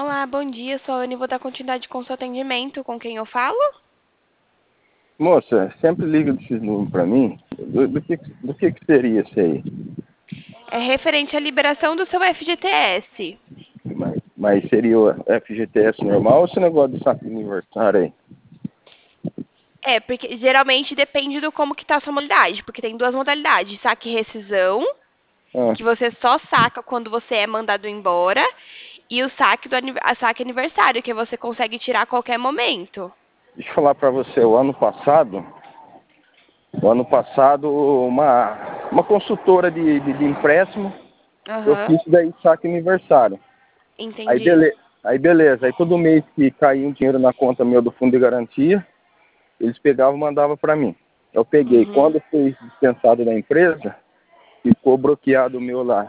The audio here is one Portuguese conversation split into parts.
Olá, bom dia. Sou a Anne e vou dar continuidade com o seu atendimento. Com quem eu falo? Moça, sempre liga desses números pra mim. Do que seria isso aí? É referente à liberação do seu FGTS. Mas seria o FGTS normal ou esse negócio de saque aniversário aí? É, porque geralmente depende do como que tá a sua modalidade. Porque tem duas modalidades. Saque e rescisão, Ah, que você só saca quando você é mandado embora. E o saque a saque aniversário, que você consegue tirar a qualquer momento. deixa eu falar pra você, o ano passado uma consultora de empréstimo, eu Aham, fiz daí saque aniversário. Aí, entendi. beleza, aí todo mês que caía um dinheiro na conta meu do fundo de garantia, eles pegavam e mandavam pra mim. Eu peguei. Uhum, Quando eu fui dispensado da empresa, ficou bloqueado o meu lá,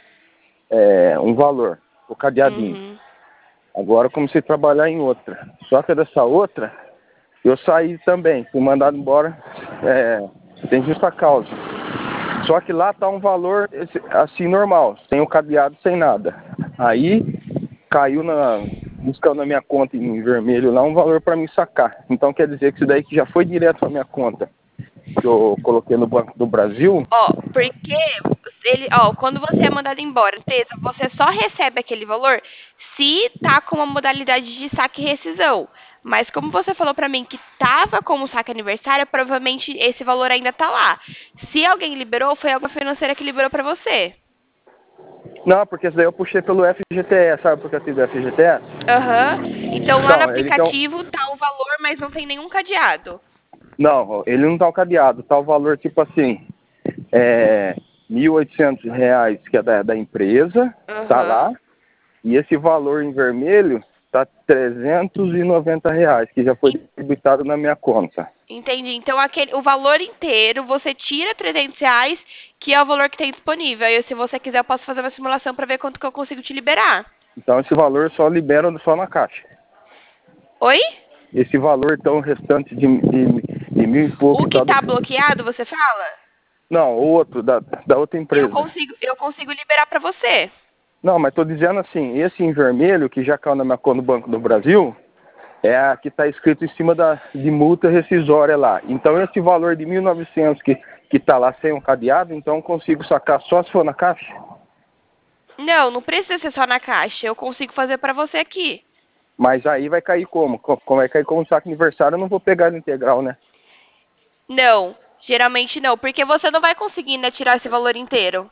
um valor, o cadeadinho. uhum, Agora eu comecei a trabalhar em outra. Só que dessa outra, eu saí também, fui mandado embora, sem justa causa. Só que lá tá um valor assim normal, sem o cadeado, sem nada. Aí caiu buscando na minha conta em vermelho lá um valor para me sacar. Então quer dizer que isso daí que já foi direto para minha conta, que eu coloquei no Banco do Brasil. Ó, porque quando você é mandado embora, Tessa, você só recebe aquele valor se tá com uma modalidade de saque e rescisão. Mas como você falou pra mim que tava como saque aniversário, provavelmente esse valor ainda tá lá. Se alguém liberou, foi alguma financeira que liberou pra você. Não, porque isso daí eu puxei pelo FGTS, sabe por que eu tive FGTS? Aham. Então lá no Então, ele tem um, aplicativo tá o valor, mas não tem nenhum cadeado. não, ele não tá o cadeado, tá o valor tipo assim, é, R$ 1.800 que é da empresa, tá Aham. lá, e esse valor em vermelho tá R$ 390, que já foi debitado na minha conta. Entendi. Então, o valor inteiro, você tira R$ 300, que é o valor que tem disponível. Aí, se você quiser, eu posso fazer uma simulação para ver quanto que eu consigo te liberar. Então esse valor só libera só na caixa. Oi? Esse valor então restante de mil e O pouco que tá tá bloqueado, você fala? Não, o outro, da outra empresa. Eu consigo liberar para você. Não, mas tô dizendo assim, esse em vermelho, que já caiu na minha conta no Banco do Brasil, é a que está escrito em cima de multa rescisória lá. Então esse valor de 1.900 que está lá sem um cadeado, então eu consigo sacar só se for na caixa? Não, não precisa ser só na caixa. Eu consigo fazer para você aqui. Mas aí vai cair como? Como vai cair como saque aniversário, eu não vou pegar ele integral, né? Não, geralmente não, porque você não vai conseguir, né, tirar esse valor inteiro.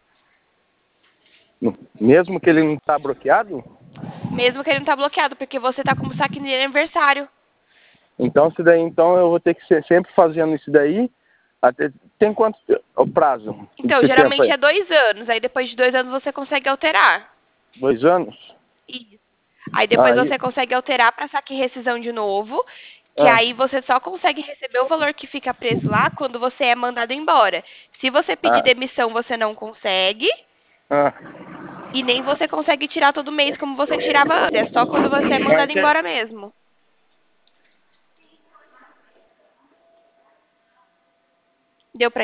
Mesmo que ele não está bloqueado? Mesmo que ele não tá bloqueado, porque você tá como saque de aniversário. Então isso daí, então eu vou ter que ser sempre fazendo isso daí. Tem quanto o prazo Então, desse tempo geralmente aí? é 2 anos. Aí depois de 2 anos você consegue alterar. 2 anos? Isso. Aí depois Aí, você consegue alterar para saque e rescisão de novo, que ah, aí você só consegue receber o valor que fica preso lá quando você é mandado embora. Se você pedir ah, demissão, você não consegue, ah. e nem você consegue tirar todo mês como você tirava antes. É só quando você é mandado Mas embora mesmo. Deu pra